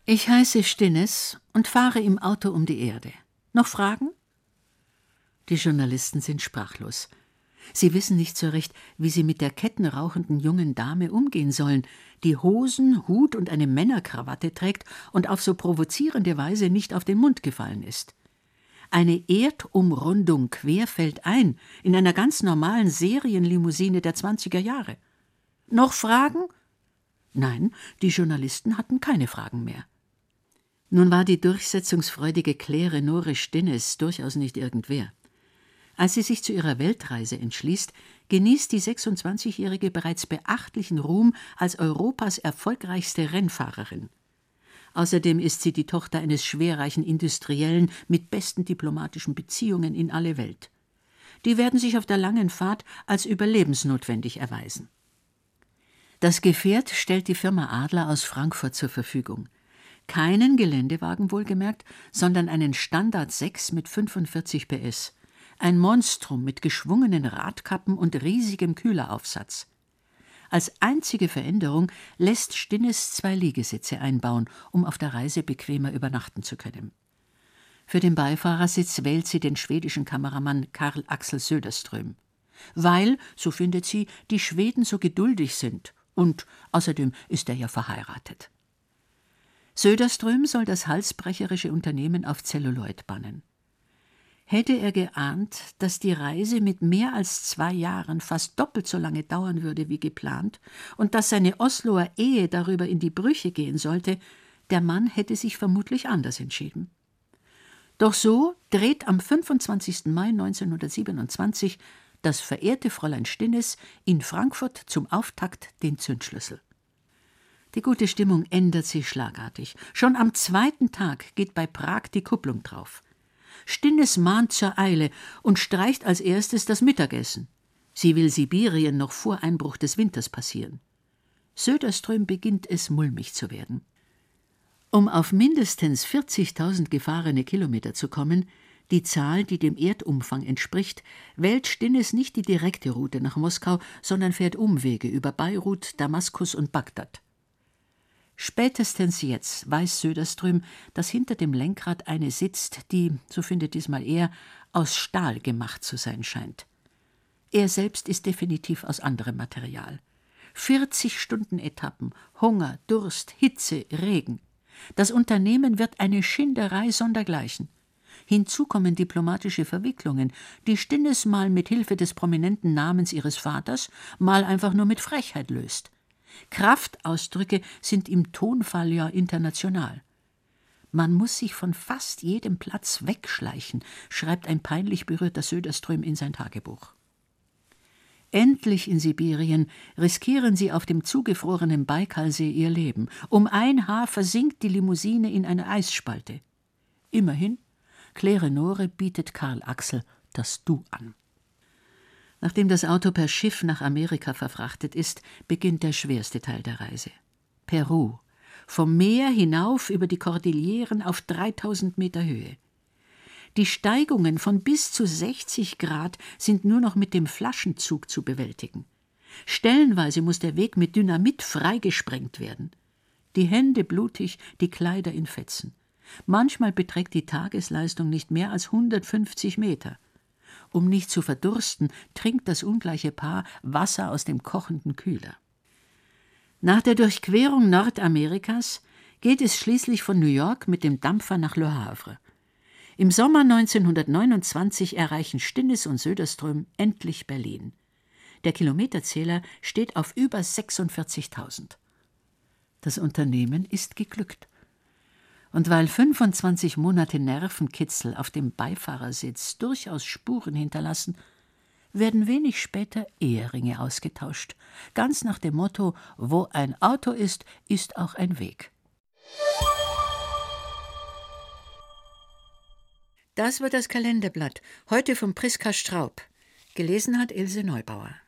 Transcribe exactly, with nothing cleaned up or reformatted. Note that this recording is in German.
Ich heiße Stinnes und fahre im Auto um die Erde. Noch Fragen? Die Journalisten sind sprachlos. Sie wissen nicht so recht, wie sie mit der kettenrauchenden jungen Dame umgehen sollen, die Hosen, Hut und eine Männerkrawatte trägt und auf so provozierende Weise nicht auf den Mund gefallen ist. Eine Erdumrundung querfeldein in einer ganz normalen Serienlimousine der zwanziger Jahre. Noch Fragen? Nein, die Journalisten hatten keine Fragen mehr. Nun war die durchsetzungsfreudige Claire Nore Stinnes durchaus nicht irgendwer. Als sie sich zu ihrer Weltreise entschließt, genießt die sechsundzwanzigjährige bereits beachtlichen Ruhm als Europas erfolgreichste Rennfahrerin. Außerdem ist sie die Tochter eines schwerreichen Industriellen mit besten diplomatischen Beziehungen in alle Welt. Die werden sich auf der langen Fahrt als überlebensnotwendig erweisen. Das Gefährt stellt die Firma Adler aus Frankfurt zur Verfügung. Keinen Geländewagen wohlgemerkt, sondern einen Standard sechs mit fünfundvierzig P S. Ein Monstrum mit geschwungenen Radkappen und riesigem Kühleraufsatz. Als einzige Veränderung lässt Stinnes zwei Liegesitze einbauen, um auf der Reise bequemer übernachten zu können. Für den Beifahrersitz wählt sie den schwedischen Kameramann Carl Axel Söderström. Weil, so findet sie, die Schweden so geduldig sind. Und außerdem ist er ja verheiratet. Söderström soll das halsbrecherische Unternehmen auf Zelluloid bannen. Hätte er geahnt, dass die Reise mit mehr als zwei Jahren fast doppelt so lange dauern würde wie geplant und dass seine Osloer Ehe darüber in die Brüche gehen sollte, der Mann hätte sich vermutlich anders entschieden. Doch so dreht am fünfundzwanzigsten Mai neunzehnhundertsiebenundzwanzig das verehrte Fräulein Stinnes in Frankfurt zum Auftakt den Zündschlüssel. Die gute Stimmung ändert sich schlagartig. Schon am zweiten Tag geht bei Prag die Kupplung drauf. Stinnes mahnt zur Eile und streicht als erstes das Mittagessen. Sie will Sibirien noch vor Einbruch des Winters passieren. Söderström beginnt es mulmig zu werden. Um auf mindestens vierzigtausend gefahrene Kilometer zu kommen, die Zahl, die dem Erdumfang entspricht, wählt Stinnes nicht die direkte Route nach Moskau, sondern fährt Umwege über Beirut, Damaskus und Bagdad. Spätestens jetzt weiß Söderström, dass hinter dem Lenkrad eine sitzt, die, so findet diesmal er, aus Stahl gemacht zu sein scheint. Er selbst ist definitiv aus anderem Material. vierzig Stunden Etappen, Hunger, Durst, Hitze, Regen. Das Unternehmen wird eine Schinderei sondergleichen. Hinzu kommen diplomatische Verwicklungen, die Stinnes mal mit Hilfe des prominenten Namens ihres Vaters, mal einfach nur mit Frechheit löst. Kraftausdrücke sind im Tonfall ja international. Man muss sich von fast jedem Platz wegschleichen, schreibt ein peinlich berührter Söderström in sein Tagebuch. Endlich in Sibirien riskieren sie auf dem zugefrorenen Baikalsee ihr Leben. Um ein Haar versinkt die Limousine in eine Eisspalte. Immerhin, Claire Nore bietet Carl Axel das Du an. Nachdem das Auto per Schiff nach Amerika verfrachtet ist, beginnt der schwerste Teil der Reise. Peru. Vom Meer hinauf über die Kordilleren auf dreitausend Meter Höhe. Die Steigungen von bis zu sechzig Grad sind nur noch mit dem Flaschenzug zu bewältigen. Stellenweise muss der Weg mit Dynamit freigesprengt werden. Die Hände blutig, die Kleider in Fetzen. Manchmal beträgt die Tagesleistung nicht mehr als hundertfünfzig Meter. Um nicht zu verdursten, trinkt das ungleiche Paar Wasser aus dem kochenden Kühler. Nach der Durchquerung Nordamerikas geht es schließlich von New York mit dem Dampfer nach Le Havre. Im Sommer neunzehnhundertneunundzwanzig erreichen Stinnes und Söderström endlich Berlin. Der Kilometerzähler steht auf über sechsundvierzigtausend. Das Unternehmen ist geglückt. Und weil fünfundzwanzig Monate Nervenkitzel auf dem Beifahrersitz durchaus Spuren hinterlassen, werden wenig später Eheringe ausgetauscht. Ganz nach dem Motto, wo ein Auto ist, ist auch ein Weg. Das war das Kalenderblatt, heute von Priska Straub. Gelesen hat Ilse Neubauer.